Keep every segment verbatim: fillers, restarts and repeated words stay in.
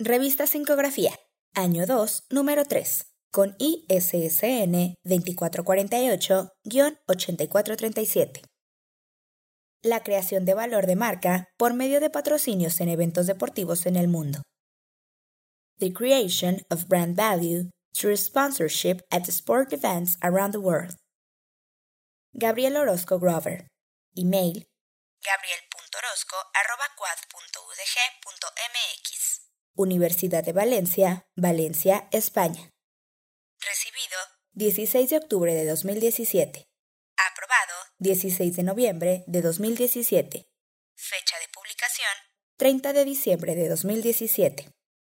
Revista Sincografía, año dos, número tres, con I S S N veinticuatro cuarenta y ocho guión ochenta y cuatro treinta y siete. La creación de valor de marca por medio de patrocinios en eventos deportivos en el mundo. The creation of brand value through sponsorship at sport events around the world. Gabriel Orozco Grover. Email gabriel punto orozco arroba cuad punto u d g punto m x. Universidad de Valencia, Valencia, España. Recibido dieciséis de octubre de dos mil diecisiete. Aprobado dieciséis de noviembre de dos mil diecisiete. Fecha de publicación treinta de diciembre de dos mil diecisiete.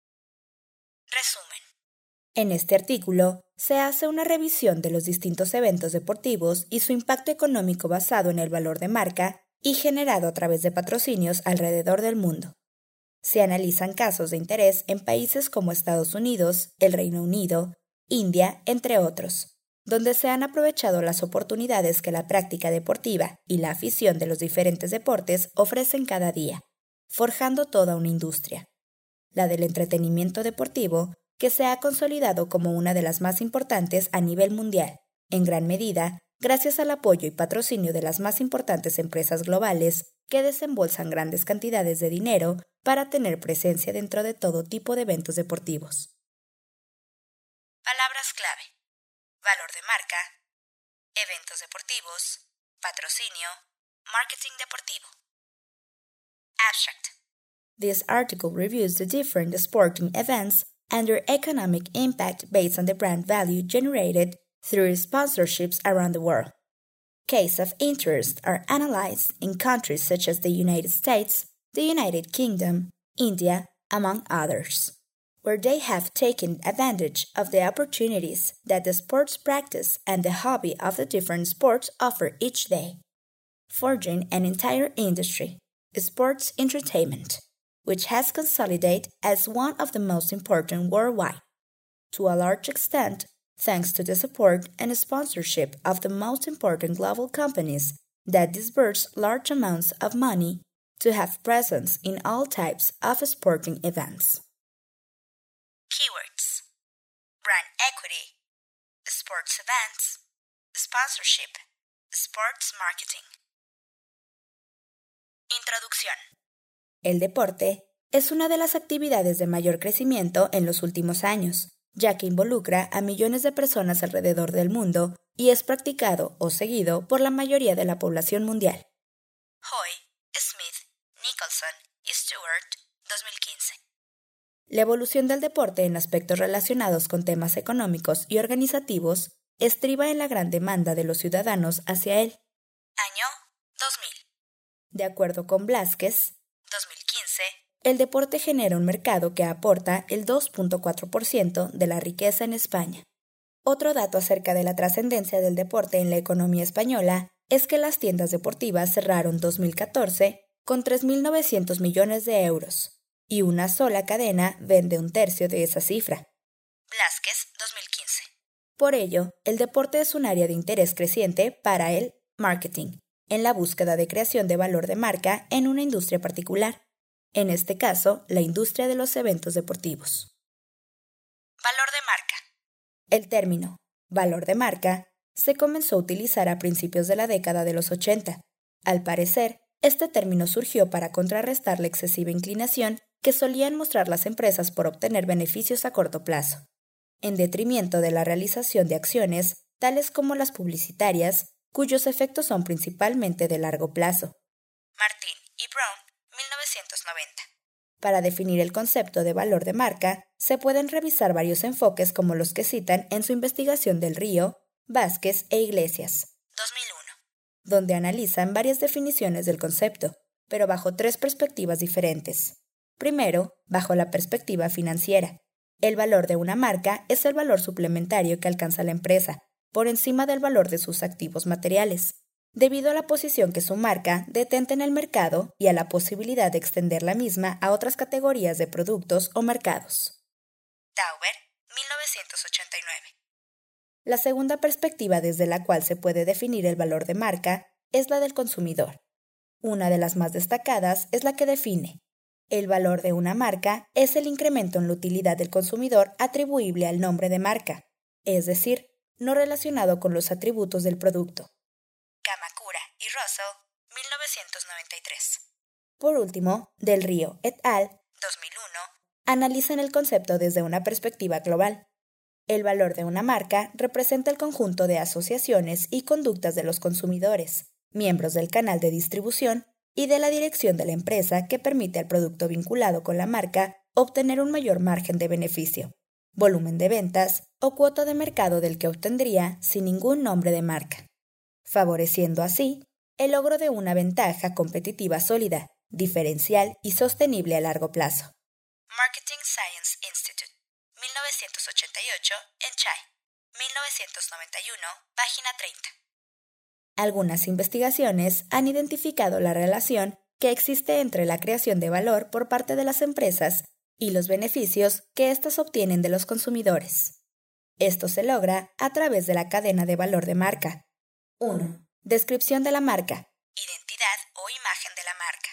Resumen. En este artículo se hace una revisión de los distintos eventos deportivos y su impacto económico basado en el valor de marca y generado a través de patrocinios alrededor del mundo. Se analizan casos de interés en países como Estados Unidos, el Reino Unido, India, entre otros, donde se han aprovechado las oportunidades que la práctica deportiva y la afición de los diferentes deportes ofrecen cada día, forjando toda una industria, la del entretenimiento deportivo, que se ha consolidado como una de las más importantes a nivel mundial, en gran medida gracias al apoyo y patrocinio de las más importantes empresas globales que desembolsan grandes cantidades de dinero para tener presencia dentro de todo tipo de eventos deportivos. Palabras clave: valor de marca, eventos deportivos, patrocinio, marketing deportivo. Abstract. This article reviews the different sporting events and their economic impact based on the brand value generated through sponsorships around the world. Cases of interest are analyzed in countries such as the United States, the United Kingdom, India, among others, where they have taken advantage of the opportunities that the sports practice and the hobby of the different sports offer each day, forging an entire industry, sports entertainment, which has consolidated as one of the most important worldwide, to a large extent thanks to the support and sponsorship of the most important global companies that disburse large amounts of money to have presence in all types of sporting events. Keywords: brand equity, sports events, sponsorship, sports marketing. Introducción. El deporte es una de las actividades de mayor crecimiento en los últimos años, ya que involucra a millones de personas alrededor del mundo y es practicado o seguido por la mayoría de la población mundial. Hoy, Smith, Nicholson y Stewart, dos mil quince. La evolución del deporte en aspectos relacionados con temas económicos y organizativos estriba en la gran demanda de los ciudadanos hacia él. Año dos mil. De acuerdo con Blázquez, dos mil quince, el deporte genera un mercado que aporta el dos punto cuatro por ciento de la riqueza en España. Otro dato acerca de la trascendencia del deporte en la economía española es que las tiendas deportivas cerraron dos mil catorce con tres mil novecientos millones de euros, y una sola cadena vende un tercio de esa cifra. Blázquez, dos mil quince. Por ello, el deporte es un área de interés creciente para el marketing, en la búsqueda de creación de valor de marca en una industria particular, en este caso, la industria de los eventos deportivos. Valor de marca. El término valor de marca se comenzó a utilizar a principios de la década de los ochenta. Al parecer, este término surgió para contrarrestar la excesiva inclinación que solían mostrar las empresas por obtener beneficios a corto plazo, en detrimento de la realización de acciones tales como las publicitarias, cuyos efectos son principalmente de largo plazo. Martin y Brown, mil novecientos noventa. Para definir el concepto de valor de marca, se pueden revisar varios enfoques como los que citan en su investigación del Río, Vázquez e Iglesias, dos mil uno, donde analizan varias definiciones del concepto, pero bajo tres perspectivas diferentes. Primero, bajo la perspectiva financiera. El valor de una marca es el valor suplementario que alcanza la empresa, por encima del valor de sus activos materiales, debido a la posición que su marca detenta en el mercado y a la posibilidad de extender la misma a otras categorías de productos o mercados. Tauber, mil novecientos ochenta y nueve. La segunda perspectiva desde la cual se puede definir el valor de marca es la del consumidor. Una de las más destacadas es la que define: El valor de una marca es el incremento en la utilidad del consumidor atribuible al nombre de marca, es decir, no relacionado con los atributos del producto. Kamakura y Russell, mil novecientos noventa y tres. Por último, Del Río et al. dos mil uno, analizan el concepto desde una perspectiva global. El valor de una marca representa el conjunto de asociaciones y conductas de los consumidores, miembros del canal de distribución y de la dirección de la empresa que permite al producto vinculado con la marca obtener un mayor margen de beneficio, volumen de ventas o cuota de mercado del que obtendría sin ningún nombre de marca, favoreciendo así el logro de una ventaja competitiva sólida, diferencial y sostenible a largo plazo. Marketing Science Institute, mil novecientos ochenta y ocho, en Chai, mil novecientos noventa y uno, página treinta. Algunas investigaciones han identificado la relación que existe entre la creación de valor por parte de las empresas y los beneficios que éstas obtienen de los consumidores. Esto se logra a través de la cadena de valor de marca. uno. Descripción de la marca, identidad o imagen de la marca.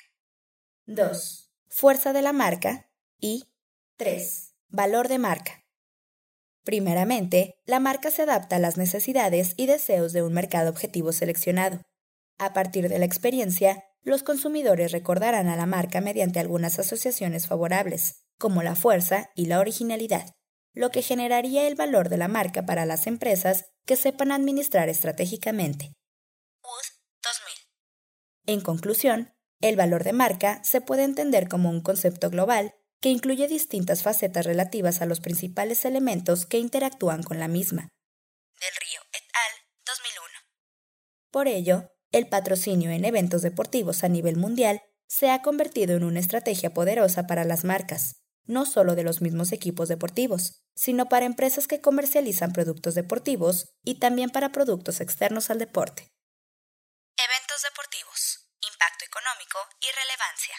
dos. Fuerza de la marca. Y tres. Valor de marca. Primeramente, la marca se adapta a las necesidades y deseos de un mercado objetivo seleccionado. A partir de la experiencia, los consumidores recordarán a la marca mediante algunas asociaciones favorables, como la fuerza y la originalidad, lo que generaría el valor de la marca para las empresas que sepan administrar estratégicamente. Wood, dos mil. En conclusión, el valor de marca se puede entender como un concepto global que incluye distintas facetas relativas a los principales elementos que interactúan con la misma. Del Río et al. dos mil uno. Por ello, el patrocinio en eventos deportivos a nivel mundial se ha convertido en una estrategia poderosa para las marcas, no solo de los mismos equipos deportivos, sino para empresas que comercializan productos deportivos y también para productos externos al deporte. Eventos deportivos, impacto económico y relevancia.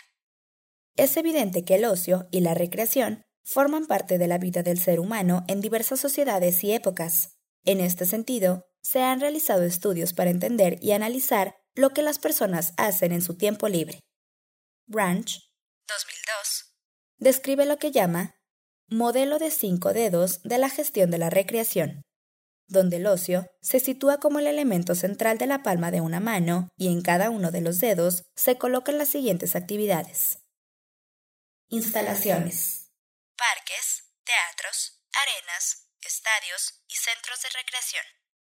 Es evidente que el ocio y la recreación forman parte de la vida del ser humano en diversas sociedades y épocas. En este sentido, se han realizado estudios para entender y analizar lo que las personas hacen en su tiempo libre. Branch, dos mil dos, describe lo que llama modelo de cinco dedos de la gestión de la recreación, donde el ocio se sitúa como el elemento central de la palma de una mano y en cada uno de los dedos se colocan las siguientes actividades. Instalaciones, parques, teatros, arenas, estadios y centros de recreación.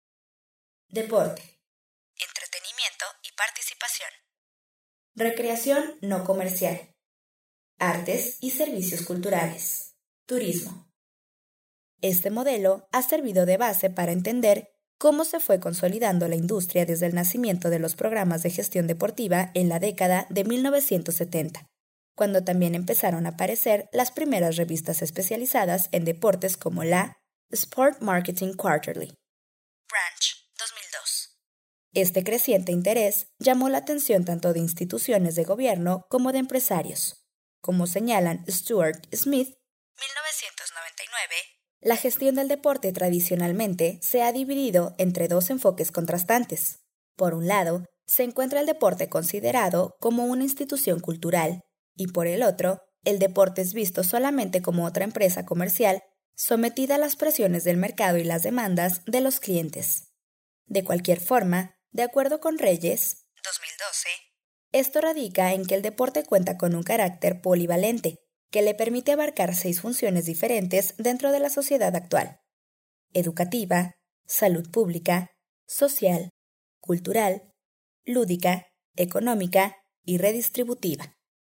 Deporte, entretenimiento y participación. Recreación no comercial. Artes y servicios culturales. Turismo. Este modelo ha servido de base para entender cómo se fue consolidando la industria desde el nacimiento de los programas de gestión deportiva en la década de mil novecientos setenta. Cuando también empezaron a aparecer las primeras revistas especializadas en deportes como la Sport Marketing Quarterly. Branch, dos mil dos. Este creciente interés llamó la atención tanto de instituciones de gobierno como de empresarios. Como señalan Stuart Smith, mil novecientos noventa y nueve, la gestión del deporte tradicionalmente se ha dividido entre dos enfoques contrastantes. Por un lado, se encuentra el deporte considerado como una institución cultural, y por el otro, el deporte es visto solamente como otra empresa comercial sometida a las presiones del mercado y las demandas de los clientes. De cualquier forma, de acuerdo con Reyes, dos mil doce, esto radica en que el deporte cuenta con un carácter polivalente, que le permite abarcar seis funciones diferentes dentro de la sociedad actual: educativa, salud pública, social, cultural, lúdica, económica y redistributiva.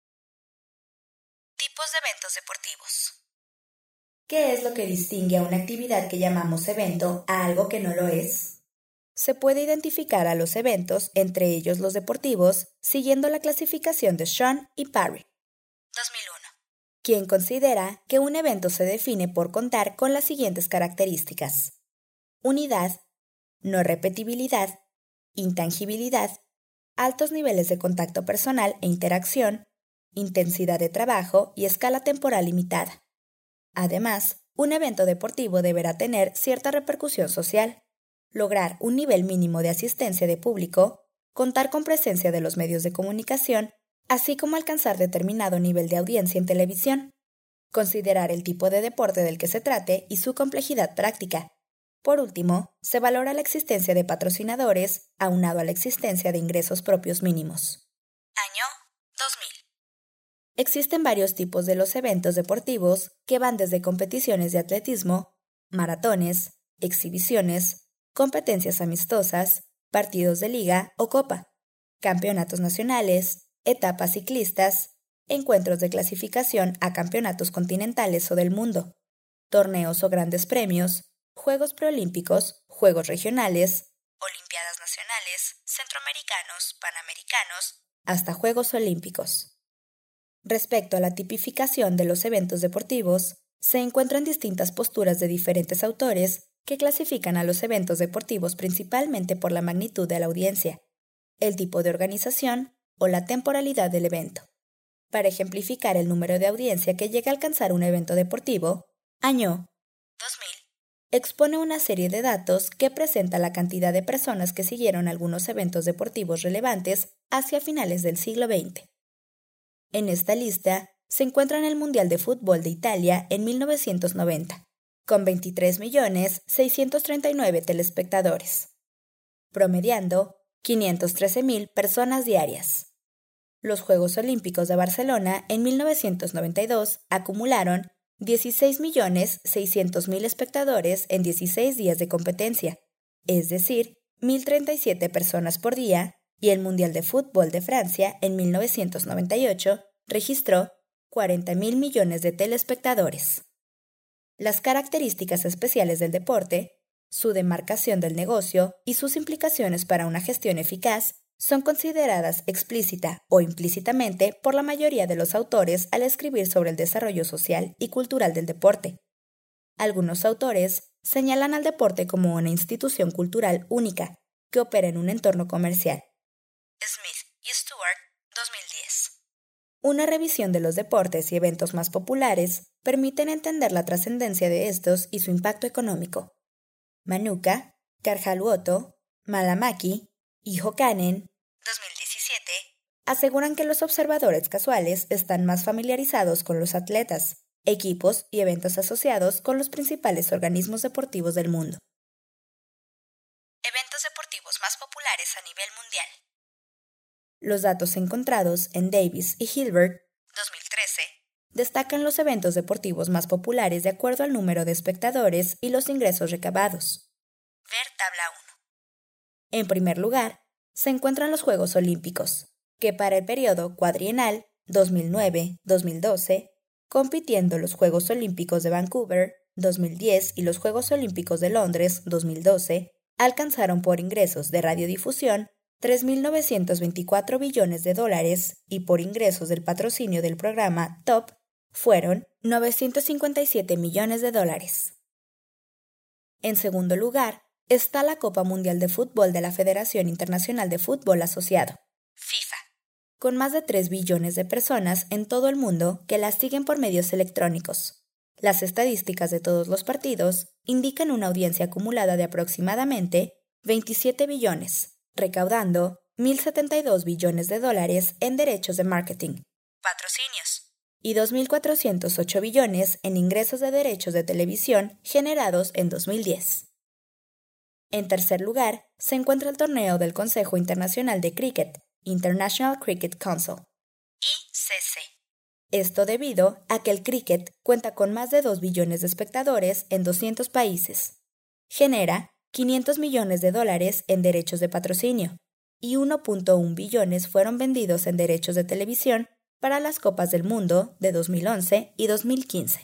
Tipos de eventos deportivos. ¿Qué es lo que distingue a una actividad que llamamos evento a algo que no lo es? Se puede identificar a los eventos, entre ellos los deportivos, siguiendo la clasificación de Sean y Parry, dos mil uno, quien considera que un evento se define por contar con las siguientes características: unidad, no repetibilidad, intangibilidad, altos niveles de contacto personal e interacción, intensidad de trabajo y escala temporal limitada. Además, un evento deportivo deberá tener cierta repercusión social, lograr un nivel mínimo de asistencia de público, contar con presencia de los medios de comunicación así como alcanzar determinado nivel de audiencia en televisión, considerar el tipo de deporte del que se trate y su complejidad práctica. Por último, se valora la existencia de patrocinadores, aunado a la existencia de ingresos propios mínimos. Año dos mil. Existen varios tipos de los eventos deportivos que van desde competiciones de atletismo, maratones, exhibiciones, competencias amistosas, partidos de liga o copa, campeonatos nacionales, etapas ciclistas, encuentros de clasificación a campeonatos continentales o del mundo, torneos o grandes premios, Juegos Preolímpicos, Juegos Regionales, Olimpiadas Nacionales, Centroamericanos, Panamericanos, hasta Juegos Olímpicos. Respecto a la tipificación de los eventos deportivos, se encuentran distintas posturas de diferentes autores que clasifican a los eventos deportivos principalmente por la magnitud de la audiencia, el tipo de organización o la temporalidad del evento. Para ejemplificar el número de audiencia que llega a alcanzar un evento deportivo, año dos mil expone una serie de datos que presenta la cantidad de personas que siguieron algunos eventos deportivos relevantes hacia finales del siglo veinte. En esta lista se encuentran el Mundial de Fútbol de Italia en mil novecientos noventa, con veintitrés millones seiscientos treinta y nueve telespectadores, promediando quinientas trece mil personas diarias. Los Juegos Olímpicos de Barcelona en mil novecientos noventa y dos acumularon dieciséis millones seiscientos mil espectadores en dieciséis días de competencia, es decir, mil treinta y siete personas por día, y el Mundial de Fútbol de Francia en mil novecientos noventa y ocho registró cuarenta mil millones de telespectadores. Las características especiales del deporte, su demarcación del negocio y sus implicaciones para una gestión eficaz son consideradas explícita o implícitamente por la mayoría de los autores al escribir sobre el desarrollo social y cultural del deporte. Algunos autores señalan al deporte como una institución cultural única que opera en un entorno comercial. Smith y Stewart, dos mil diez. Una revisión de los deportes y eventos más populares permiten entender la trascendencia de estos y su impacto económico. Manuka, Karjaluoto, Malamaki y Hokanen, dos mil diecisiete, aseguran que los observadores casuales están más familiarizados con los atletas, equipos y eventos asociados con los principales organismos deportivos del mundo. Eventos deportivos más populares a nivel mundial. Los datos encontrados en Davis y Hilbert, dos mil trece, destacan los eventos deportivos más populares de acuerdo al número de espectadores y los ingresos recabados. Ver tabla uno. En primer lugar, se encuentran los Juegos Olímpicos, que para el periodo cuadrienal dos mil nueve a dos mil doce, compitiendo los Juegos Olímpicos de Vancouver dos mil diez y los Juegos Olímpicos de Londres dos mil doce, alcanzaron por ingresos de radiodifusión tres mil novecientos veinticuatro billones de dólares y por ingresos del patrocinio del programa Top fueron novecientos cincuenta y siete millones de dólares. En segundo lugar, está la Copa Mundial de Fútbol de la Federación Internacional de Fútbol Asociado, FIFA, con más de tres billones de personas en todo el mundo que la siguen por medios electrónicos. Las estadísticas de todos los partidos indican una audiencia acumulada de aproximadamente veintisiete billones, recaudando mil setenta y dos billones de dólares en derechos de marketing, patrocinios, y dos mil cuatrocientos ocho billones en ingresos de derechos de televisión generados en dos mil diez. En tercer lugar, se encuentra el torneo del Consejo Internacional de Cricket, International Cricket Council, I C C. Esto debido a que el cricket cuenta con más de dos billones de espectadores en doscientos países. Genera quinientos millones de dólares en derechos de patrocinio y uno punto uno billones fueron vendidos en derechos de televisión para las Copas del Mundo de dos mil once y dos mil quince.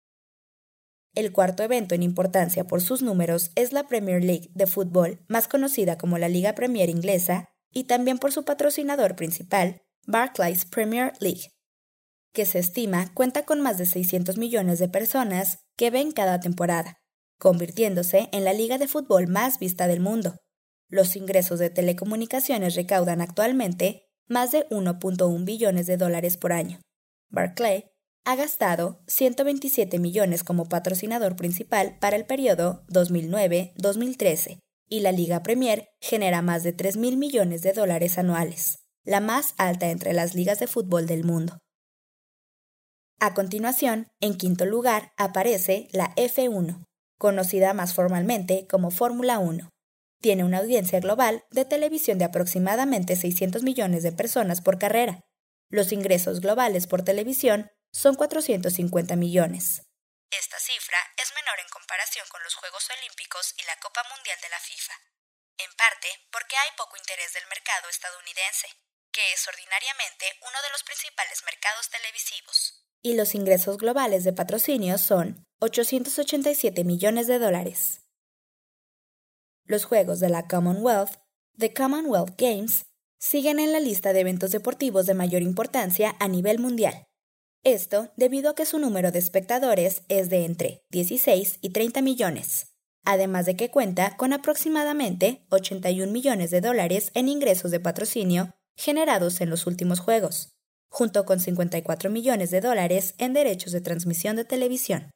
El cuarto evento en importancia por sus números es la Premier League de fútbol, más conocida como la Liga Premier inglesa, y también por su patrocinador principal, Barclays Premier League, que se estima cuenta con más de seiscientos millones de personas que ven cada temporada, convirtiéndose en la liga de fútbol más vista del mundo. Los ingresos de telecomunicaciones recaudan actualmente más de uno punto uno billones de dólares por año. Barclays ha gastado ciento veintisiete millones como patrocinador principal para el periodo dos mil nueve a dos mil trece y la Liga Premier genera más de tres mil millones de dólares anuales. la más alta entre las ligas de fútbol del mundo. A continuación, en quinto lugar, aparece la F uno, conocida más formalmente como Fórmula uno. Tiene una audiencia global de televisión de aproximadamente seiscientos millones de personas por carrera. Los ingresos globales por televisión son cuatrocientos cincuenta millones. Esta cifra es menor en comparación con los Juegos Olímpicos y la Copa Mundial de la FIFA, en parte porque hay poco interés del mercado estadounidense, que es ordinariamente uno de los principales mercados televisivos. Y los ingresos globales de patrocinio son ochocientos ochenta y siete millones de dólares. Los Juegos de la Commonwealth, The Commonwealth Games, siguen en la lista de eventos deportivos de mayor importancia a nivel mundial. Esto debido a que su número de espectadores es de entre dieciséis y treinta millones, además de que cuenta con aproximadamente ochenta y un millones de dólares en ingresos de patrocinio generados en los últimos Juegos, junto con cincuenta y cuatro millones de dólares en derechos de transmisión de televisión.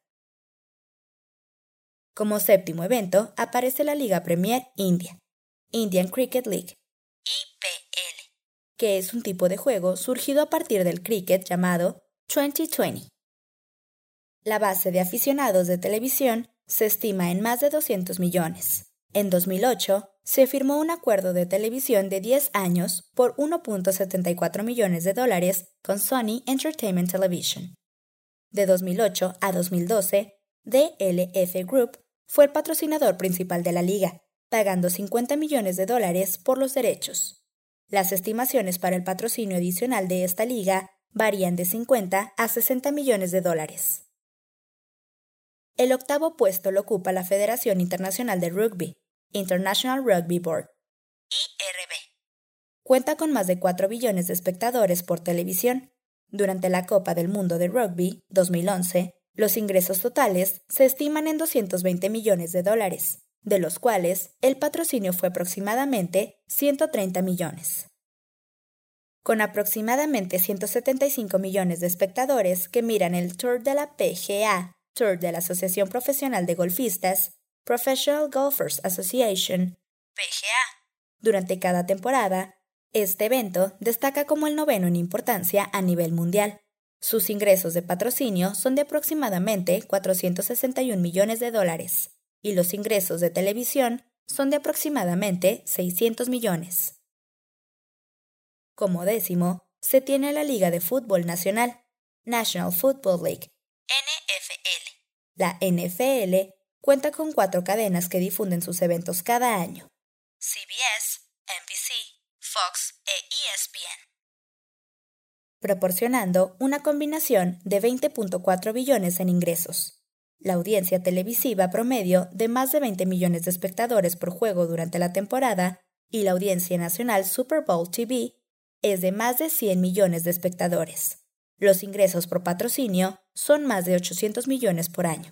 Como séptimo evento aparece la Liga Premier India, Indian Cricket League, I P L, que es un tipo de juego surgido a partir del cricket llamado veinte veinte. La base de aficionados de televisión se estima en más de doscientos millones. En dos mil ocho, se firmó un acuerdo de televisión de diez años por uno punto setenta y cuatro millones de dólares con Sony Entertainment Television. De dos mil ocho a dos mil doce, D L F Group fue el patrocinador principal de la liga, pagando cincuenta millones de dólares por los derechos. Las estimaciones para el patrocinio adicional de esta liga varían de cincuenta a sesenta millones de dólares. El octavo puesto lo ocupa la Federación Internacional de Rugby, International Rugby Board, I R B. Cuenta con más de cuatro billones de espectadores por televisión. Durante la Copa del Mundo de Rugby dos mil once, los ingresos totales se estiman en doscientos veinte millones de dólares, de los cuales el patrocinio fue aproximadamente ciento treinta millones. Con aproximadamente ciento setenta y cinco millones de espectadores que miran el Tour de la P G A, Tour de la Asociación Profesional de Golfistas, Professional Golfers Association, P G A, durante cada temporada, este evento destaca como el noveno en importancia a nivel mundial. Sus ingresos de patrocinio son de aproximadamente cuatrocientos sesenta y un millones de dólares, y los ingresos de televisión son de aproximadamente seiscientos millones. Como décimo, se tiene la Liga de Fútbol Nacional, National Football League, N F L. La N F L cuenta con cuatro cadenas que difunden sus eventos cada año: C B S, N B C, Fox e E S P N, proporcionando una combinación de veinte punto cuatro billones en ingresos. La audiencia televisiva promedio de más de veinte millones de espectadores por juego durante la temporada y la audiencia nacional Super Bowl T V es de más de cien millones de espectadores. Los ingresos por patrocinio son más de ochocientos millones por año.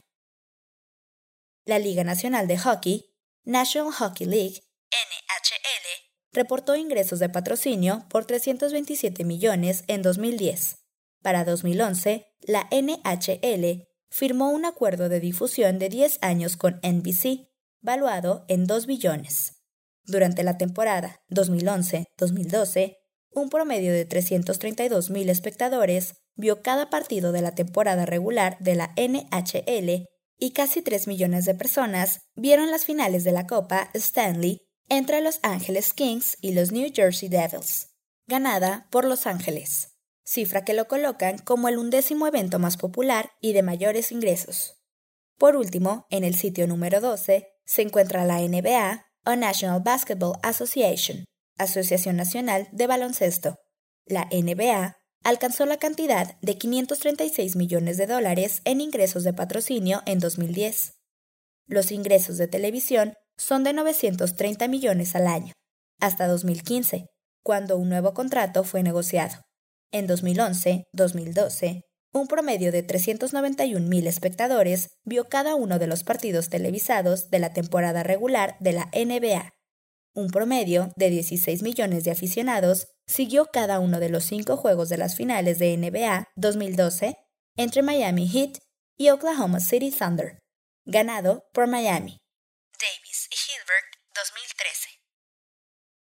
La Liga Nacional de Hockey, National Hockey League, N H L, reportó ingresos de patrocinio por trescientos veintisiete millones en dos mil diez. Para dos mil once, la N H L firmó un acuerdo de difusión de diez años con N B C, valuado en dos billones. Durante la temporada dos mil once dos mil doce, un promedio de trescientos treinta y dos mil espectadores vio cada partido de la temporada regular de la N H L y casi tres millones de personas vieron las finales de la Copa Stanley entre Los Angeles Kings y los New Jersey Devils, ganada por Los Ángeles, cifra que lo colocan como el undécimo evento más popular y de mayores ingresos. Por último, en el sitio número doce se encuentra la N B A o National Basketball Association, Asociación Nacional de Baloncesto. La N B A alcanzó la cantidad de quinientos treinta y seis millones de dólares en ingresos de patrocinio en dos mil diez. Los ingresos de televisión son de novecientos treinta millones al año, hasta dos mil quince, cuando un nuevo contrato fue negociado. En dos mil once dos mil doce, un promedio de trescientos noventa y un mil espectadores vio cada uno de los partidos televisados de la temporada regular de la N B A. Un promedio de dieciséis millones de aficionados siguió cada uno de los cinco juegos de las finales de N B A dos mil doce entre Miami Heat y Oklahoma City Thunder, ganado por Miami. Davis y Hilbert, dos mil trece.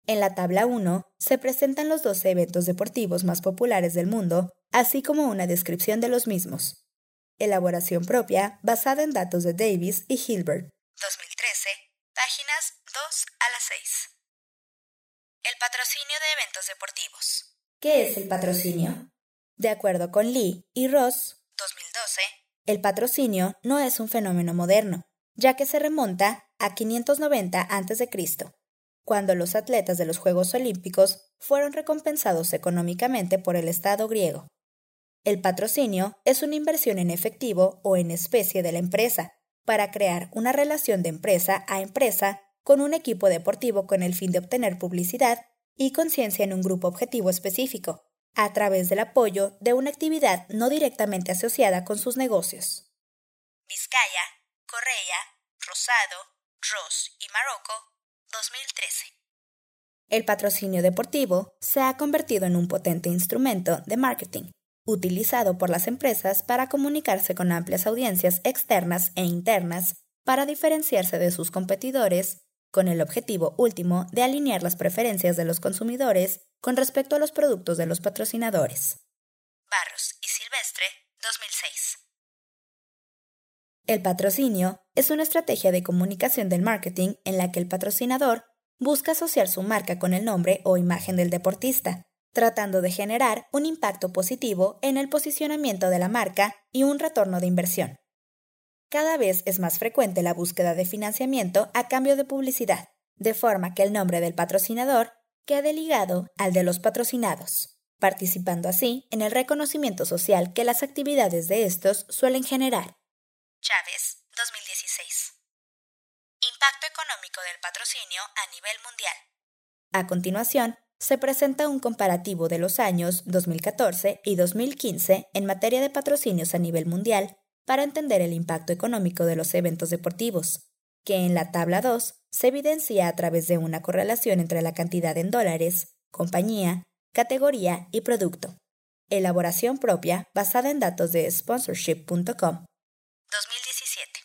En la tabla uno se presentan los doce eventos deportivos más populares del mundo, así como una descripción de los mismos. Elaboración propia basada en datos de Davis y Hilbert. dos mil trece, páginas dos a la seis. El patrocinio de eventos deportivos. ¿Qué es el patrocinio? De acuerdo con Lee y Ross, dos mil doce, el patrocinio no es un fenómeno moderno, ya que se remonta a quinientos noventa antes de Cristo, cuando los atletas de los Juegos Olímpicos fueron recompensados económicamente por el Estado griego. El patrocinio es una inversión en efectivo o en especie de la empresa para crear una relación de empresa a empresa con un equipo deportivo con el fin de obtener publicidad y conciencia en un grupo objetivo específico, a través del apoyo de una actividad no directamente asociada con sus negocios. Vizcaya, Correia, Rosado, Ross y Marocco, dos mil trece. El patrocinio deportivo se ha convertido en un potente instrumento de marketing, utilizado por las empresas para comunicarse con amplias audiencias externas e internas para diferenciarse de sus competidores, con el objetivo último de alinear las preferencias de los consumidores con respecto a los productos de los patrocinadores. Barros y Silvestre, dos mil seis. El patrocinio es una estrategia de comunicación del marketing en la que el patrocinador busca asociar su marca con el nombre o imagen del deportista, tratando de generar un impacto positivo en el posicionamiento de la marca y un retorno de inversión. Cada vez es más frecuente la búsqueda de financiamiento a cambio de publicidad, de forma que el nombre del patrocinador quede ligado al de los patrocinados, participando así en el reconocimiento social que las actividades de estos suelen generar. Chávez, dos mil dieciséis. Impacto económico del patrocinio a nivel mundial. A continuación, se presenta un comparativo de los años dos mil catorce y dos mil quince en materia de patrocinios a nivel mundial para entender el impacto económico de los eventos deportivos, que en la tabla dos se evidencia a través de una correlación entre la cantidad en dólares, compañía, categoría y producto. Elaboración propia basada en datos de sponsorship punto com. dos mil diecisiete.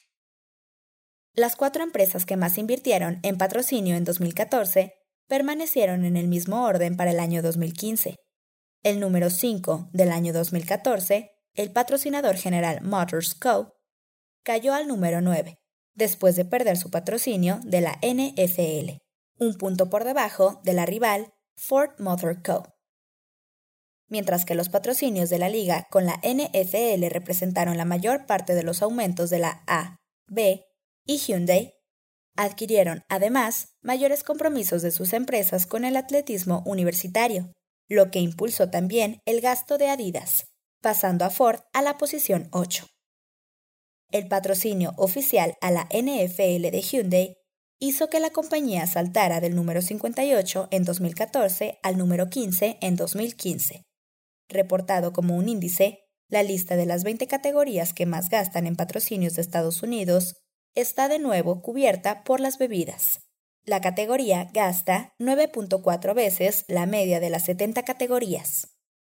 Las cuatro empresas que más invirtieron en patrocinio en dos mil catorce permanecieron en el mismo orden para el año dos mil quince. El número cinco del año dos mil catorce, el patrocinador general Motors Co., cayó al número nueve, después de perder su patrocinio de la N F L, un punto por debajo de la rival Ford Motor Co. Mientras que los patrocinios de la liga con la N F L representaron la mayor parte de los aumentos de la A, B y Hyundai, adquirieron, además, mayores compromisos de sus empresas con el atletismo universitario, lo que impulsó también el gasto de Adidas, pasando a Ford a la posición ocho. El patrocinio oficial a la N F L de Hyundai hizo que la compañía saltara del número cincuenta y ocho en dos mil catorce al número quince en dos mil quince. Reportado como un índice, la lista de las veinte categorías que más gastan en patrocinios de Estados Unidos está de nuevo cubierta por las bebidas. La categoría gasta nueve punto cuatro veces la media de las setenta categorías.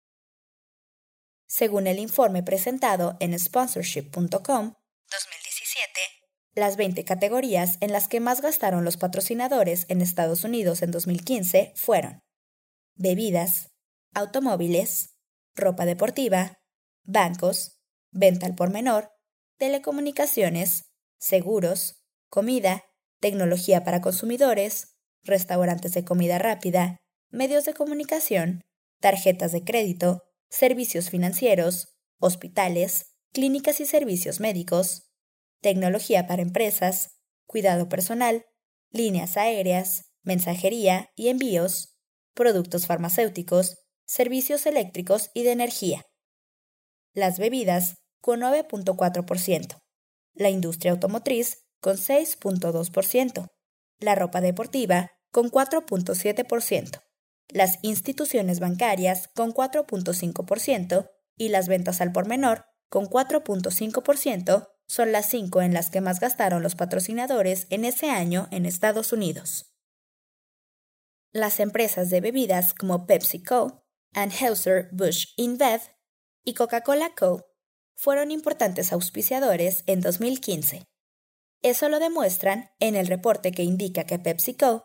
Según el informe presentado en sponsorship punto com, dos mil diecisiete, las veinte categorías en las que más gastaron los patrocinadores en Estados Unidos en dos mil quince fueron bebidas, automóviles, ropa deportiva, bancos, venta al por menor, telecomunicaciones, seguros, comida, tecnología para consumidores, restaurantes de comida rápida, medios de comunicación, tarjetas de crédito, servicios financieros, hospitales, clínicas y servicios médicos, tecnología para empresas, cuidado personal, líneas aéreas, mensajería y envíos, productos farmacéuticos, servicios eléctricos y de energía. Las bebidas con nueve punto cuatro por ciento. La industria automotriz con seis punto dos por ciento, la ropa deportiva con cuatro punto siete por ciento, las instituciones bancarias con cuatro punto cinco por ciento y las ventas al por menor con cuatro punto cinco por ciento son las cinco en las que más gastaron los patrocinadores en ese año en Estados Unidos. Las empresas de bebidas como PepsiCo, Anheuser-Busch InBev y Coca-Cola Co. fueron importantes auspiciadores en dos mil quince. Eso lo demuestran en el reporte que indica que PepsiCo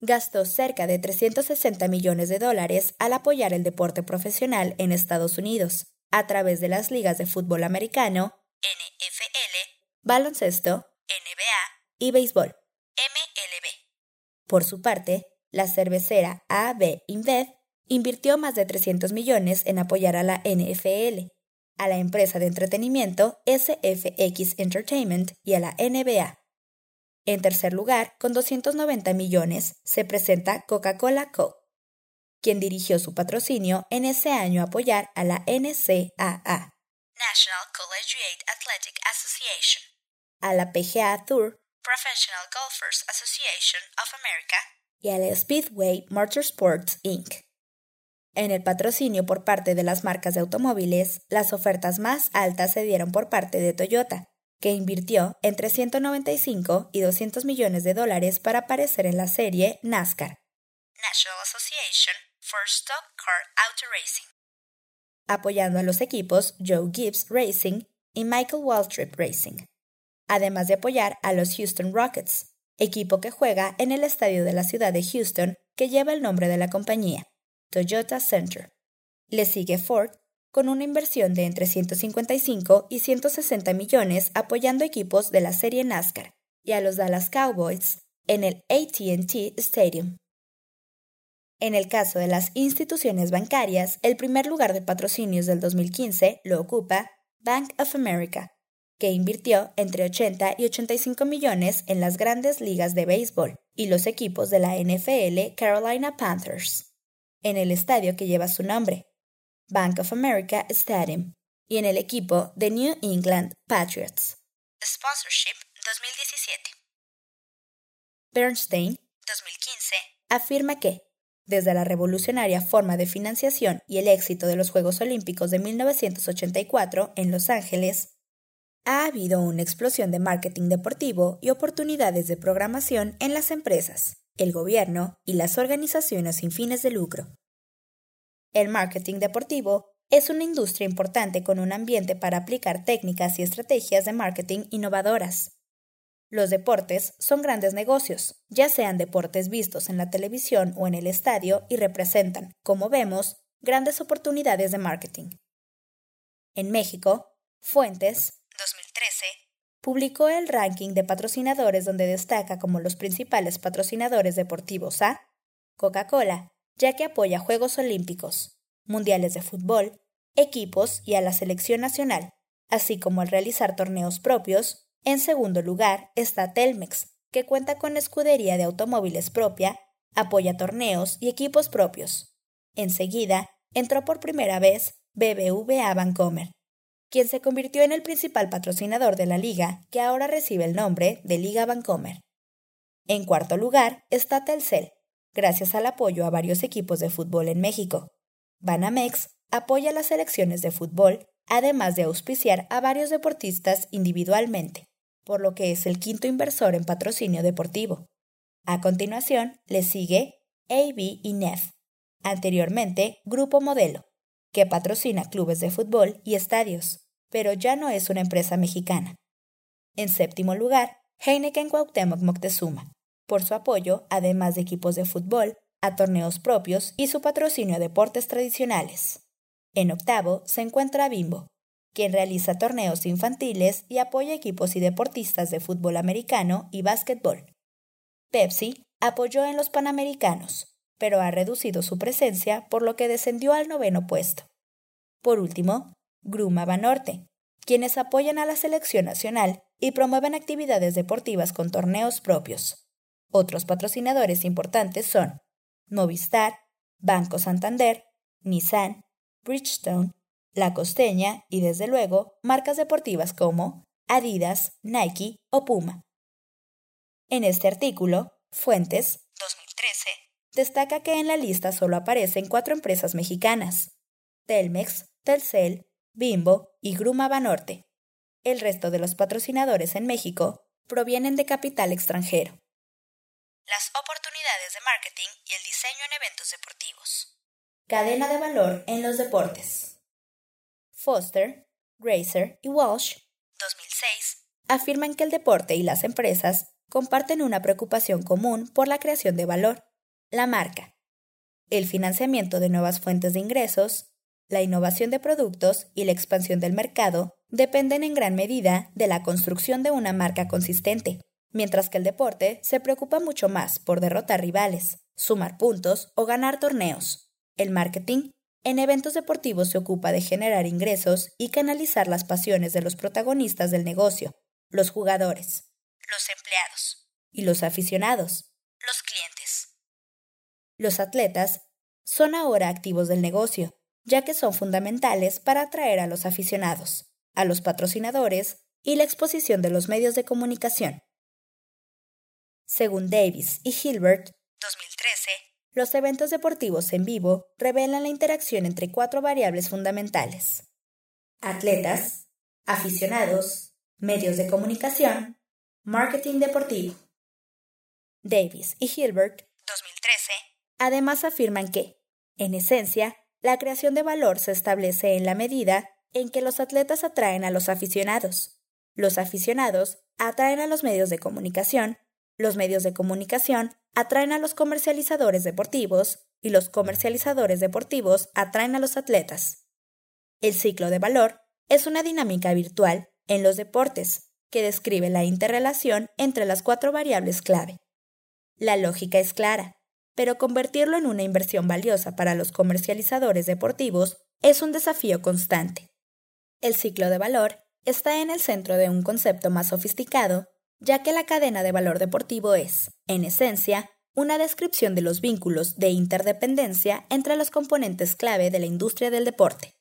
gastó cerca de trescientos sesenta millones de dólares al apoyar el deporte profesional en Estados Unidos, a través de las ligas de fútbol americano, N F L, baloncesto, N B A, y béisbol, M L B. Por su parte, la cervecera A B InBev invirtió más de trescientos millones en apoyar a la N F L, a la empresa de entretenimiento S F X Entertainment y a la N B A. En tercer lugar, con doscientos noventa millones, se presenta Coca-Cola Co., quien dirigió su patrocinio en ese año a apoyar a la N C A A, National Collegiate Athletic Association, a la P G A Tour, Professional Golfers Association of America, y a la Speedway Motorsports Incorporated. En el patrocinio por parte de las marcas de automóviles, las ofertas más altas se dieron por parte de Toyota, que invirtió entre ciento noventa y cinco y doscientos millones de dólares para aparecer en la serie NASCAR, National Association for Stock Car Auto Racing, apoyando a los equipos Joe Gibbs Racing y Michael Waltrip Racing, además de apoyar a los Houston Rockets, equipo que juega en el estadio de la ciudad de Houston que lleva el nombre de la compañía, Toyota Center. Le sigue Ford, con una inversión de entre ciento cincuenta y cinco y ciento sesenta millones apoyando equipos de la serie NASCAR, y a los Dallas Cowboys en el A T and T Stadium. En el caso de las instituciones bancarias, el primer lugar de patrocinios del dos mil quince lo ocupa Bank of America, que invirtió entre ochenta y ochenta y cinco millones en las grandes ligas de béisbol y los equipos de la N F L Carolina Panthers, en el estadio que lleva su nombre, Bank of America Stadium, y en el equipo de New England Patriots. Sponsorship dos mil diecisiete. Bernstein, dos mil quince, afirma que, desde la revolucionaria forma de financiación y el éxito de los Juegos Olímpicos de mil novecientos ochenta y cuatro en Los Ángeles, ha habido una explosión de marketing deportivo y oportunidades de programación en las empresas, el gobierno y las organizaciones sin fines de lucro. El marketing deportivo es una industria importante con un ambiente para aplicar técnicas y estrategias de marketing innovadoras. Los deportes son grandes negocios, ya sean deportes vistos en la televisión o en el estadio, y representan, como vemos, grandes oportunidades de marketing. En México, Fuentes, dos mil trece, publicó el ranking de patrocinadores donde destaca como los principales patrocinadores deportivos a Coca-Cola, ya que apoya Juegos Olímpicos, mundiales de fútbol, equipos y a la selección nacional, así como al realizar torneos propios. En segundo lugar está Telmex, que cuenta con escudería de automóviles propia, apoya torneos y equipos propios. Enseguida, entró por primera vez B B V A Bancomer, quien se convirtió en el principal patrocinador de la liga, que ahora recibe el nombre de Liga Bancomer. En cuarto lugar está Telcel, gracias al apoyo a varios equipos de fútbol en México. Banamex apoya las selecciones de fútbol, además de auspiciar a varios deportistas individualmente, por lo que es el quinto inversor en patrocinio deportivo. A continuación, le sigue A B InBev, anteriormente Grupo Modelo, que patrocina clubes de fútbol y estadios, pero ya no es una empresa mexicana. En séptimo lugar, Heineken Cuauhtémoc Moctezuma, por su apoyo, además de equipos de fútbol, a torneos propios y su patrocinio a deportes tradicionales. En octavo se encuentra Bimbo, quien realiza torneos infantiles y apoya equipos y deportistas de fútbol americano y básquetbol. Pepsi apoyó en los Panamericanos, pero ha reducido su presencia, por lo que descendió al noveno puesto. Por último, Gruma Banorte, quienes apoyan a la selección nacional y promueven actividades deportivas con torneos propios. Otros patrocinadores importantes son Movistar, Banco Santander, Nissan, Bridgestone, La Costeña y, desde luego, marcas deportivas como Adidas, Nike o Puma. En este artículo, Fuentes, dos mil trece, destaca que en la lista solo aparecen cuatro empresas mexicanas: Telmex, Telcel, Bimbo y Gruma Banorte. El resto de los patrocinadores en México provienen de capital extranjero. Las oportunidades de marketing y el diseño en eventos deportivos. Cadena de valor en los deportes. Foster, Grazer y Walsh, dos mil seis, afirman que el deporte y las empresas comparten una preocupación común por la creación de valor, la marca, el financiamiento de nuevas fuentes de ingresos, la innovación de productos y la expansión del mercado dependen en gran medida de la construcción de una marca consistente, mientras que el deporte se preocupa mucho más por derrotar rivales, sumar puntos o ganar torneos. El marketing en eventos deportivos se ocupa de generar ingresos y canalizar las pasiones de los protagonistas del negocio, los jugadores, los empleados y los aficionados, los clientes. Los atletas son ahora activos del negocio, ya que son fundamentales para atraer a los aficionados, a los patrocinadores y la exposición de los medios de comunicación. Según Davis y Hilbert, dos mil trece, los eventos deportivos en vivo revelan la interacción entre cuatro variables fundamentales: atletas, aficionados, medios de comunicación, marketing deportivo. Davis y Hilbert, dos mil trece, además afirman que, en esencia, la creación de valor se establece en la medida en que los atletas atraen a los aficionados, los aficionados atraen a los medios de comunicación, los medios de comunicación atraen a los comercializadores deportivos y los comercializadores deportivos atraen a los atletas. El ciclo de valor es una dinámica virtual en los deportes que describe la interrelación entre las cuatro variables clave. La lógica es clara, pero convertirlo en una inversión valiosa para los comercializadores deportivos es un desafío constante. El ciclo de valor está en el centro de un concepto más sofisticado, ya que la cadena de valor deportivo es, en esencia, una descripción de los vínculos de interdependencia entre los componentes clave de la industria del deporte.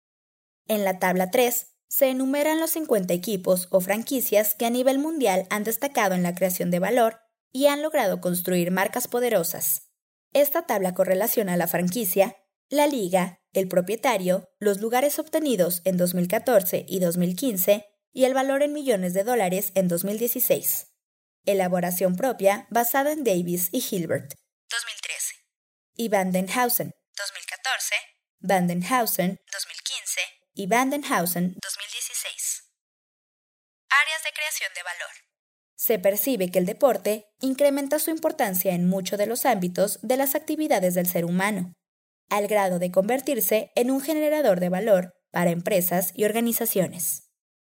En la tabla tres se enumeran los cincuenta equipos o franquicias que a nivel mundial han destacado en la creación de valor y han logrado construir marcas poderosas. Esta tabla correlaciona la franquicia, la liga, el propietario, los lugares obtenidos en dos mil catorce y dos mil quince y el valor en millones de dólares en dos mil dieciséis. Elaboración propia basada en Davis y Hilbert, dos mil trece, y Bandenhausen, dos mil catorce, Bandenhausen, dos mil quince y Bandenhausen, dos mil dieciséis. Áreas de creación de valor. Se percibe que el deporte incrementa su importancia en muchos de los ámbitos de las actividades del ser humano, al grado de convertirse en un generador de valor para empresas y organizaciones.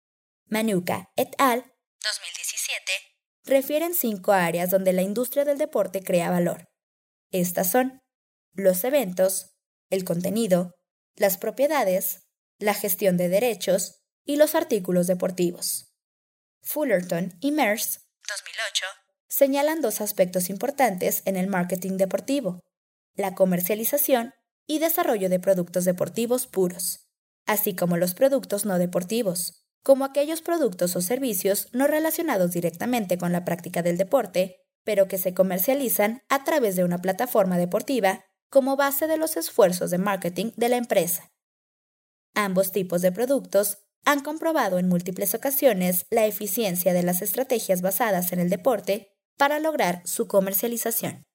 Manuka et al. dos mil diecisiete refieren cinco áreas donde la industria del deporte crea valor. Estas son los eventos, el contenido, las propiedades, la gestión de derechos y los artículos deportivos. Fullerton y Merce, dos mil ocho, señalan dos aspectos importantes en el marketing deportivo: la comercialización y desarrollo de productos deportivos puros, así como los productos no deportivos, como aquellos productos o servicios no relacionados directamente con la práctica del deporte, pero que se comercializan a través de una plataforma deportiva como base de los esfuerzos de marketing de la empresa. Ambos tipos de productos han comprobado en múltiples ocasiones la eficiencia de las estrategias basadas en el deporte para lograr su comercialización.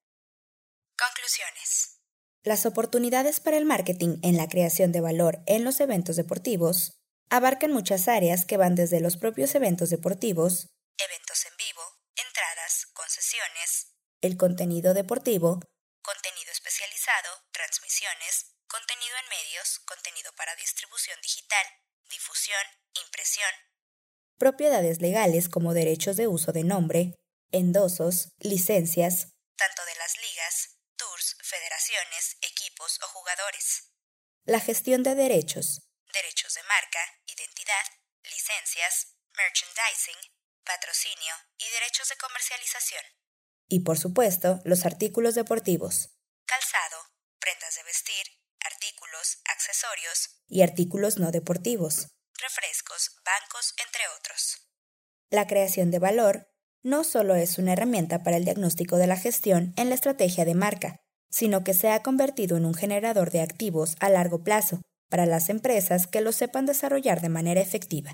Conclusiones. Las oportunidades para el marketing en la creación de valor en los eventos deportivos abarcan muchas áreas que van desde los propios eventos deportivos, eventos en vivo, entradas, concesiones, el contenido deportivo, contenido especializado, transmisiones, contenido en medios, contenido para distribución digital, difusión, impresión, propiedades legales como derechos de uso de nombre, endosos, licencias, tanto de las ligas, tours, federaciones, equipos o jugadores. La gestión de derechos, derechos de marca, identidad, licencias, merchandising, patrocinio y derechos de comercialización. Y por supuesto, los artículos deportivos, calzado, prendas de vestir, artículos, accesorios y artículos no deportivos, refrescos, bancos, entre otros. La creación de valor no solo es una herramienta para el diagnóstico de la gestión en la estrategia de marca, sino que se ha convertido en un generador de activos a largo plazo para las empresas que lo sepan desarrollar de manera efectiva.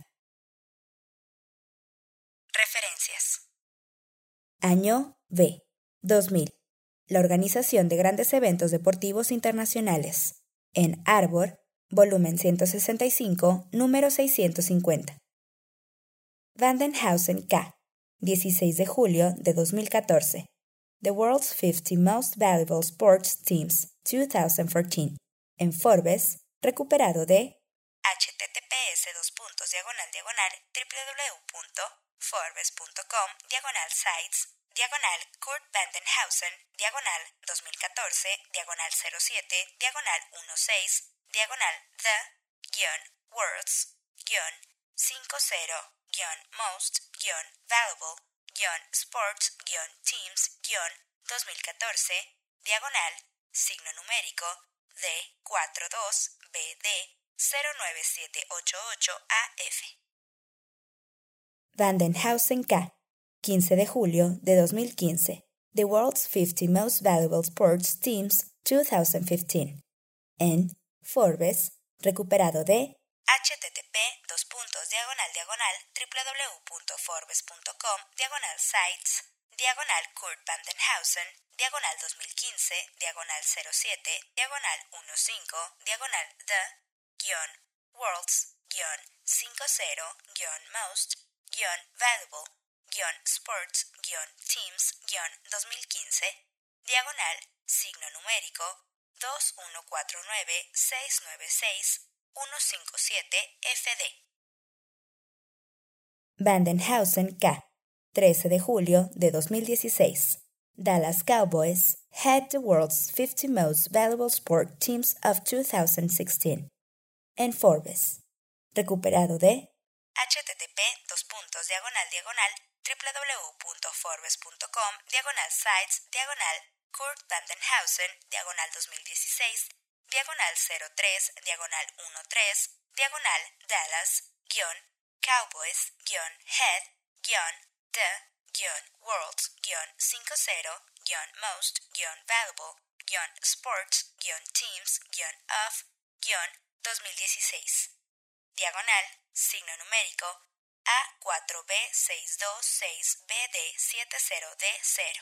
Referencias. Año B. dos mil. La Organización de Grandes Eventos Deportivos Internacionales. En Arbor, volumen ciento sesenta y cinco, número seiscientos cincuenta. Bandenhausen K. dieciséis de julio de dos mil catorce. The World's fifty Most Valuable Sports Teams twenty fourteen, en Forbes, recuperado de https dos puntos diagonal diagonal www.forbes.com diagonal sites diagonal Kurt Vandenhausen diagonal dos mil catorce diagonal cero siete diagonal dieciséis diagonal the guión worlds guión cincuenta guión most guión valuable guión sports guión teams guión dos mil catorce diagonal signo numérico D cuarenta y dos B D cero nueve siete ocho ocho A F. Vandenhausen K. quince de julio de dos mil quince. The World's fifty Most Valuable Sports Teams twenty fifteen. En Forbes, recuperado de http dos puntos diagonal diagonal www.forbes.com diagonal sites diagonal Kurt Vandenhausen diagonal dos mil quince diagonal cero siete diagonal quince diagonal the guión worlds guión cincuenta guión most guión valuable guión sports guión teams guión dos mil quince diagonal signo numérico dos uno cuatro nueve seis nueve seis uno cinco siete F D. Vandenhausen K. trece de julio de dos mil dieciséis. Dallas Cowboys had the world's fifty most valuable sport teams of twenty sixteen. En Forbes. Recuperado de http dos puntos diagonal diagonal www.forbes.com diagonal sites diagonal Kurt Vandenhausen diagonal dos mil dieciséis diagonal cero tres diagonal trece diagonal Dallas guión Cowboys guión head guión the guión worlds guión cincuenta guión most guión valuable guión sports guión teams guión of guión dos mil dieciséis diagonal signo numérico A cuatro B seis dos seis B D siete cero D cero.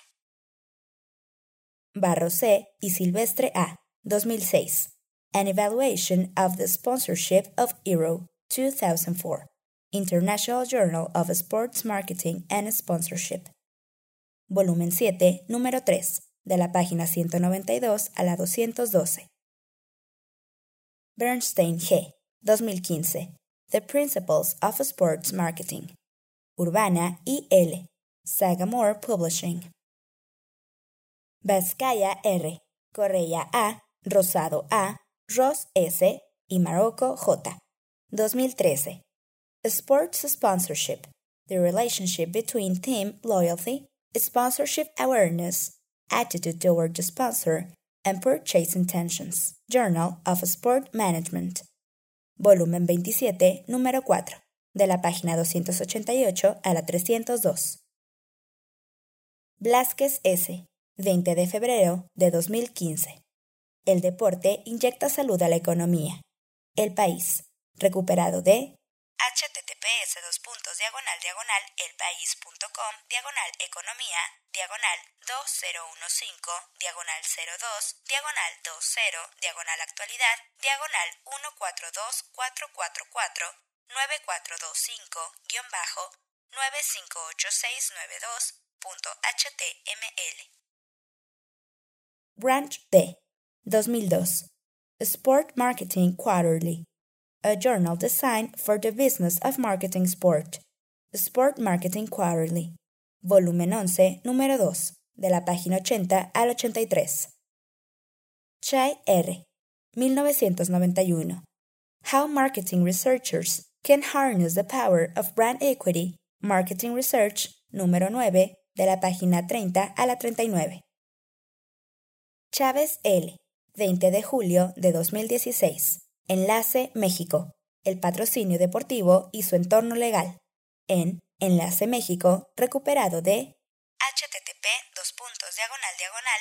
Barro C y Silvestre A. dos mil seis. An Evaluation of the Sponsorship of Euro two thousand four. International Journal of Sports Marketing and Sponsorship. Volumen siete, número tres, de la página ciento noventa y dos a la doscientos doce. Bernstein G. dos mil quince. The Principles of Sports Marketing. Urbana I L. Sagamore Publishing. Vazcaya R. Correia A. Rosado A. Ross S. y Marocco J. dos mil trece. Sports Sponsorship. The Relationship Between Team Loyalty, Sponsorship Awareness, Attitude Toward the Sponsor, and Purchase Intentions. Journal of Sport Management. Volumen veintisiete, número cuatro, de la página doscientos ochenta y ocho a la trescientos dos. Blázquez S. veinte de febrero de dos mil quince. El deporte inyecta salud a la economía. El País. Recuperado de https dos puntos diagonal diagonal elpaís.com diagonal economía diagonal dos cero uno cinco diagonal cero dos diagonal veinte diagonal actualidad diagonal uno cuatro dos cuatro cuatro cuatro nueve cuatro dos cinco guión bajo nueve cinco ocho seis nueve dos punto html. Branch D. dos mil dos. Sport Marketing Quarterly. A journal designed for the business of marketing sport. Sport Marketing Quarterly. Volumen once, número dos, de la página ochenta al ochenta y tres. Chai R. mil novecientos noventa y uno. How Marketing Researchers Can Harness the Power of Brand Equity. Marketing Research, número nueve, de la página treinta a la treinta y nueve. Chávez L. veinte de julio de dos mil dieciséis. Enlace México. El patrocinio deportivo y su entorno legal. En Enlace México, recuperado de http dos puntos diagonal diagonal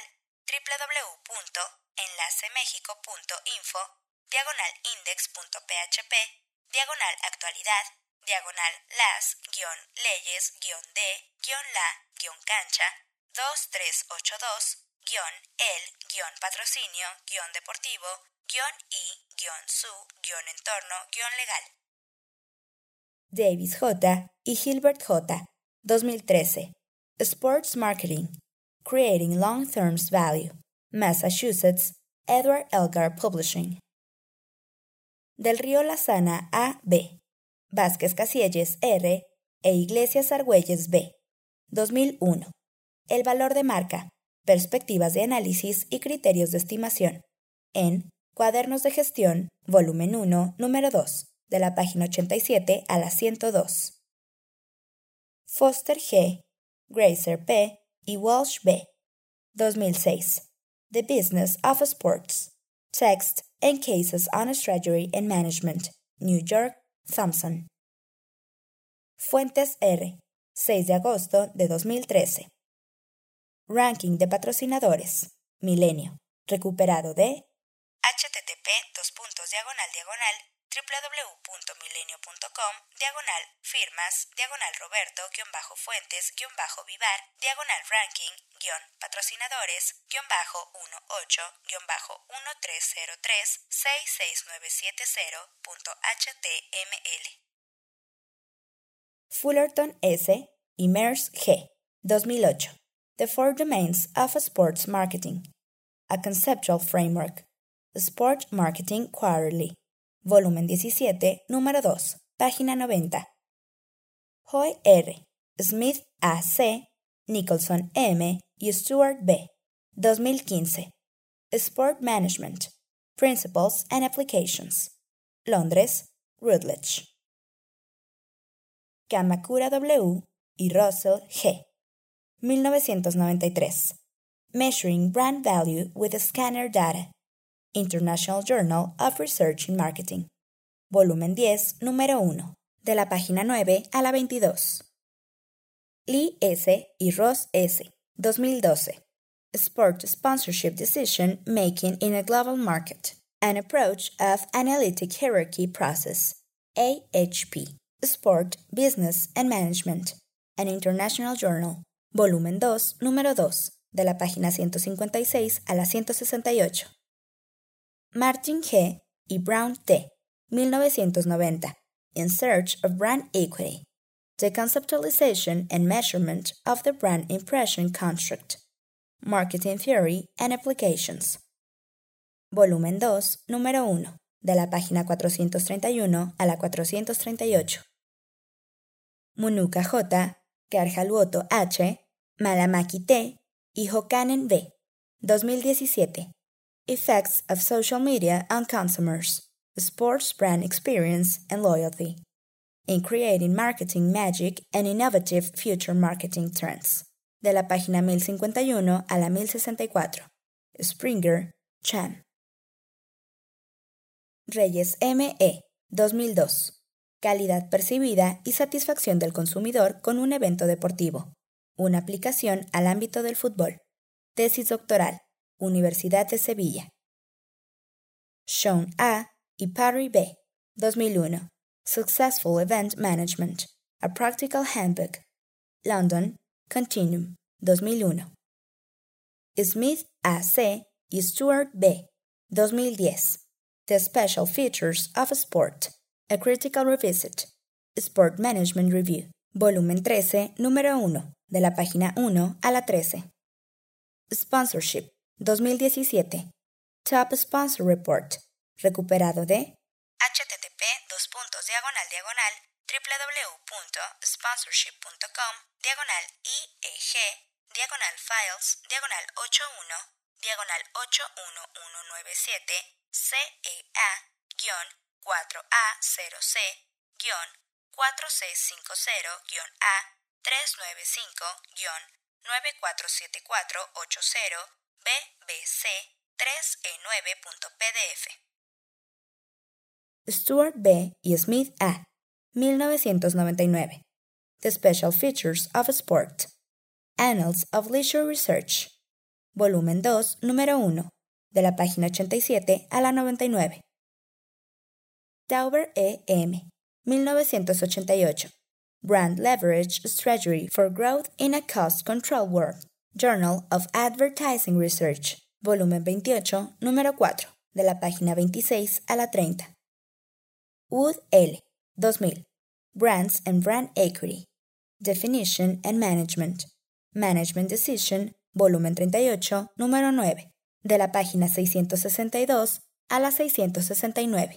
www.enlacemexico.info diagonal index.php diagonal actualidad diagonal las guión leyes guión de guión la guión cancha dos tres ocho dos guión el guión patrocinio guión deportivo guión y guión su guión entorno guión legal. Davis J. y Gilbert J. dos mil trece. Sports Marketing. Creating Long-Term Value. Massachusetts, Edward Elgar Publishing. Del Río Lazana A. B. Vázquez Casillas R. e Iglesias Argüelles B. dos mil uno. El valor de marca. Perspectivas de análisis y criterios de estimación. En Cuadernos de Gestión, volumen uno, número dos, de la página ochenta y siete a la ciento dos. Foster G., Grazer P. y Walsh B. dos mil seis. The Business of Sports. Text and Cases on Strategy and Management. New York, Thomson. Fuentes R. seis de agosto de dos mil trece. Ranking de patrocinadores. Milenio. Recuperado de http dos puntos diagonal diagonal www.milenio.com diagonal firmas diagonal Roberto guión bajo Fuentes guión bajo Vivar diagonal ranking guión patrocinadores guión bajo uno ocho guión bajo uno tres cero tres seis seis nueve siete cero punto html. Fullerton S. y Mears G. dos mil ocho. The Four Domains of Sports Marketing. A Conceptual Framework. Sport Marketing Quarterly. Volumen diecisiete, número dos, página noventa. Hoy R. Smith A C. Nicholson M. y Stewart B. dos mil quince. Sport Management. Principles and Applications. Londres, Routledge. Kamakura W. y Russell G. mil novecientos noventa y tres. Measuring Brand Value with Scanner Data. International Journal of Research in Marketing. Volumen diez, número uno, de la página nueve a la veintidós. Lee S. y Ross S. dos mil doce. Sport Sponsorship Decision Making in a Global Market. An Approach of Analytic Hierarchy Process. A H P. Sport, Business and Management. An International Journal. Volumen dos, número dos, de la página ciento cincuenta y seis a la ciento sesenta y ocho. Martin G. y Brown T. mil novecientos noventa. In Search of Brand Equity. The Conceptualization and Measurement of the Brand Impression Construct. Marketing Theory and Applications. Volumen dos, número uno, de la página cuatrocientos treinta y uno a la cuatrocientos treinta y ocho. Munuka J., Karjaluoto H., Malamaki T. y Hokanen B. dos mil diecisiete. Effects of Social Media on Consumers, Sports Brand Experience and Loyalty, in Creating Marketing Magic and Innovative Future Marketing Trends, de la página mil cincuenta y uno a la mil sesenta y cuatro. Springer, Chan. Reyes M E dos mil dos. Calidad percibida y satisfacción del consumidor con un evento deportivo. Una aplicación al ámbito del fútbol. Tesis doctoral. Universidad de Sevilla. Sean A. y Parry B. dos mil uno. Successful Event Management. A Practical Handbook. London, Continuum, dos mil uno. Smith A C. y Stewart B. dos mil diez. The Special Features of Sport. A Critical Revisit. Sport Management Review. Volumen trece, número uno, de la página uno a la trece. Sponsorship, dos mil diecisiete. Top Sponsor Report. Recuperado de http dos puntos diagonal diagonal www.sponsorship.com diagonal IEG diagonal files diagonal ochenta y uno diagonal ocho uno uno nueve siete CEA cuatro A cero C cuatro seis cinco cero A tres nueve cinco nueve cuatro siete cuatro ocho cero B B C tres E nueve punto P D F. Stewart B. y Smith A. mil novecientos noventa y nueve. The Special Features of Sport. Annals of Leisure Research. Volumen dos, número uno, de la página ochenta y siete a la noventa y nueve. Tauber E. M. mil novecientos ochenta y ocho. Brand Leverage Strategy for Growth in a Cost Control World. Journal of Advertising Research. Volumen veintiocho, número cuatro, de la página veintiséis a la treinta. Wood L. dos mil. Brands and Brand Equity. Definition and Management. Management Decision volumen treinta y ocho, número nueve, de la página seiscientos sesenta y dos a la seiscientos sesenta y nueve.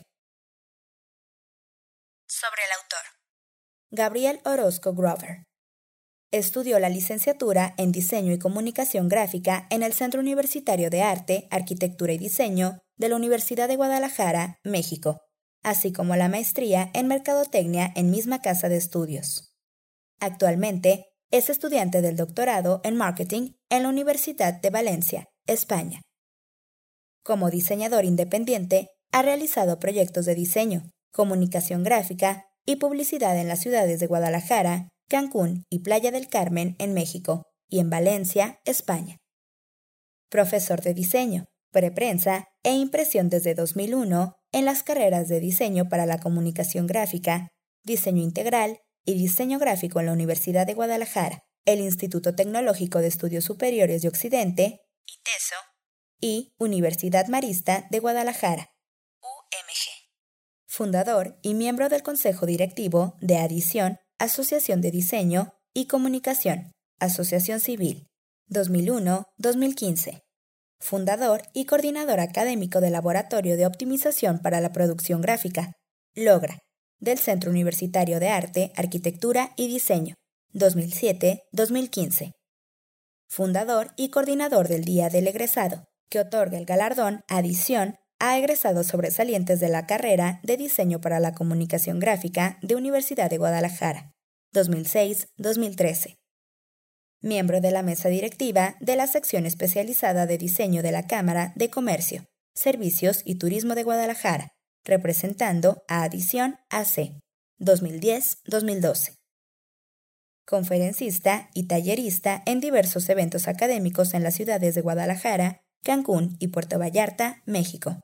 Sobre el autor. Gabriel Orozco Grover. Estudió la licenciatura en Diseño y Comunicación Gráfica en el Centro Universitario de Arte, Arquitectura y Diseño de la Universidad de Guadalajara, México, así como la maestría en Mercadotecnia en misma casa de estudios. Actualmente es estudiante del doctorado en Marketing en la Universidad de Valencia, España. Como diseñador independiente, ha realizado proyectos de diseño, comunicación gráfica y publicidad en las ciudades de Guadalajara, Cancún y Playa del Carmen en México y en Valencia, España. Profesor de diseño, preprensa e impresión desde dos mil uno en las carreras de diseño para la comunicación gráfica, diseño integral y diseño gráfico en la Universidad de Guadalajara, el Instituto Tecnológico de Estudios Superiores de Occidente, ITESO, y Universidad Marista de Guadalajara, U M G. Fundador y miembro del Consejo Directivo de Adición, Asociación de Diseño y Comunicación, Asociación Civil, dos mil uno a dos mil quince. Fundador y coordinador académico del Laboratorio de Optimización para la Producción Gráfica, LOGRA, del Centro Universitario de Arte, Arquitectura y Diseño, dos mil siete a dos mil quince. Fundador y coordinador del Día del Egresado, que otorga el galardón Adición a egresados sobresalientes de la carrera de Diseño para la Comunicación Gráfica de Universidad de Guadalajara, dos mil seis a dos mil trece. Miembro de la mesa directiva de la sección especializada de diseño de la Cámara de Comercio, Servicios y Turismo de Guadalajara, representando a Adición A C, dos mil diez a dos mil doce. Conferencista y tallerista en diversos eventos académicos en las ciudades de Guadalajara, Cancún y Puerto Vallarta, México.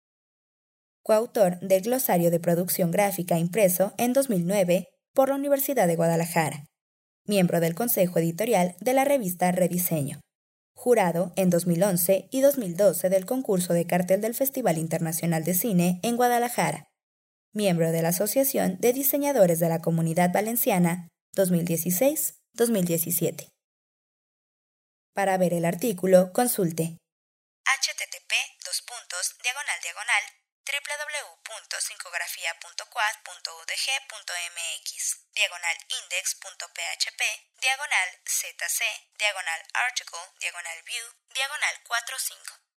Coautor del Glosario de Producción Gráfica impreso en dos mil nueve por la Universidad de Guadalajara. Miembro del Consejo Editorial de la revista Rediseño. Jurado en dos mil once y dos mil doce del concurso de cartel del Festival Internacional de Cine en Guadalajara. Miembro de la Asociación de Diseñadores de la Comunidad Valenciana, dos mil dieciséis a dos mil diecisiete. Para ver el artículo, consulte http dos puntos diagonal diagonal www.psicografia.quad.udg.mx diagonal index.php diagonal zc diagonal article diagonal view diagonal cuarenta y cinco.